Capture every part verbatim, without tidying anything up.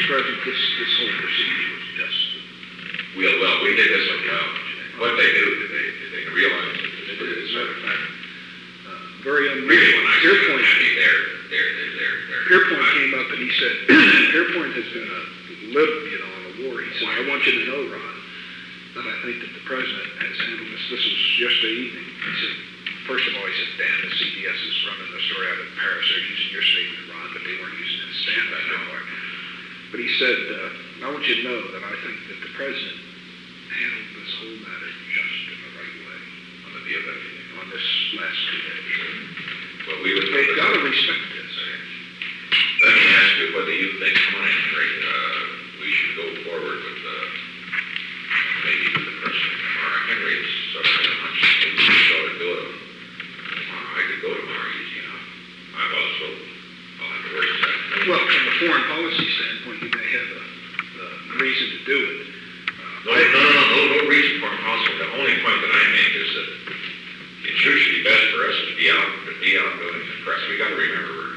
President, this, this whole procedure was just... Well, well, we did this one well. What they do, did they, did they realize that As this a is matter of fact, uh, very really unusual. when I say Pierpoint, happy, they're, they're, they're, they're, they're... Pierpoint came up and he said, Pierpoint has been a live, you know, on the war. He said, I want you to know, Ron, that I think that the President has handled this. This was yesterday evening. He said, first of all, he said, Dan, the C B S is running the story out of Paris. They're using your statement, Ron, but they weren't using his stand-by anymore. But he said, uh, I want you to know that I think that the President handled this whole matter just in the right way On the deal that on this last two days. Well, we would... They've got to respect this. Let me ask you, whether you think, come on, Henry, uh, we should go forward with, uh, maybe with the President tomorrow. Henry's sort of a hunch, maybe we ought to do it tomorrow. I could go tomorrow, easy enough. I've also, I'll have to work that. Well, from a foreign policy standpoint, you may have a, a reason to do it. No, no, no, no, no, no reason for impossible. The only point that I make is that it's usually best for us to be out, to be out doing the press. We got to remember we're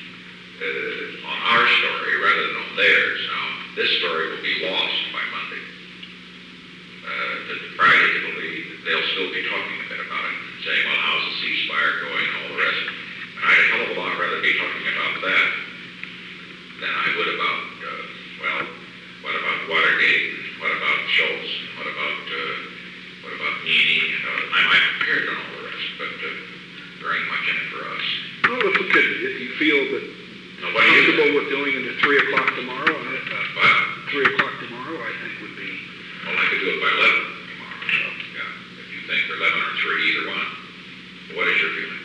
uh, on our story rather than on theirs. Now, this story will be lost by Monday. Uh, the Friday, it'll be, they'll still be talking a bit about it, saying, well, how's the ceasefire going and all the rest. And I'd a hell of a lot rather be talking about that than I would about, uh, well, what about Watergate? What about Schultz? What about, uh, what about Meany? Uh, I might prepared on all the rest, but uh, there ain't much in it for us. Well, if we could, if you feel that Now, what do you comfortable with doing it at three o'clock tomorrow, I, uh, Well, three o'clock tomorrow, I think would be. well, I could do it by eleven tomorrow. So, yeah, if you think eleven or three, either one. What is your feeling?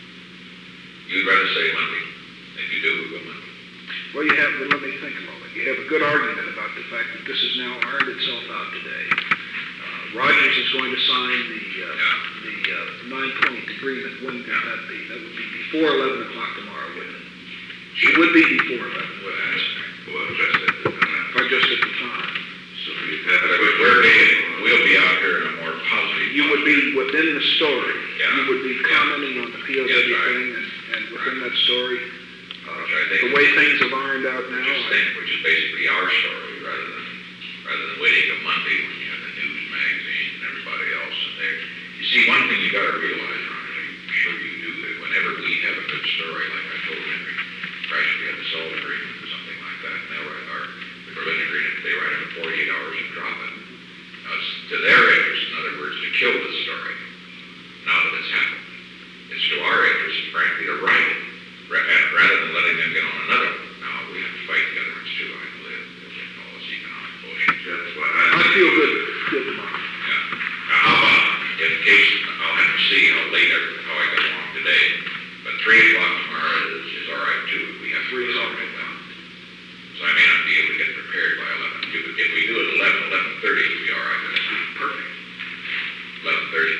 You'd rather say Monday. If you do, we go Monday. Well, you have, let me think a moment. You have a good argument about the fact that this has now ironed itself out today. Uh, Rogers is going to sign the uh, Yeah. the uh, nine-point agreement. When would that be? That would be before eleven o'clock tomorrow, wouldn't it? It would be before eleven. Well, that's, well, just at the time. If I just at the time. So you have, we're being, we'll be out here in a more positive. You would be within the story. Yeah. You would be commenting on the P O W Yes, right. thing, and, and within that story, uh, Which I think the way things have ironed out now. Which is, I- think, which is basically our story, rather than rather than waiting till Monday when you have the news magazine and everybody else. And they, you see, one thing you got to realize, Ron, and I'm sure you do, that whenever we have a good story, like I told Henry, Christ, we have the Salt Agreement or something like that, and they'll write our the Berlin Agreement, they write it in forty-eight hours and drop it. Now, it's to their interest, in other words, to kill the story. Now that it's happened, it's to our interest, frankly, to write it. Rather than letting them get on another one. Now, we have to fight the other ones too, I believe. All this economic bullshit. That's why I... I feel good, good tomorrow. Yeah. Now, how about, in case, I'll have to see how late, I- how I get along today, but three o'clock tomorrow is, is all right too. We have three is all right now. So I may not be able to get prepared by eleven. If if we do it eleven, eleven thirty, it'll be all right. That's perfect. eleven thirty.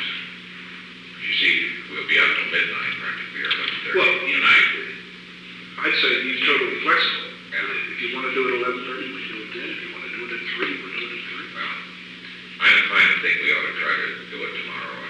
You see, we'll be up till midnight practically, or eleven thirty. Well, you and I agree. I'd say be totally flexible. Yeah. If you want to do it eleven thirty, we do it then. If you want to do it at three, we'll do it at three. Well, I incline to think we ought to try to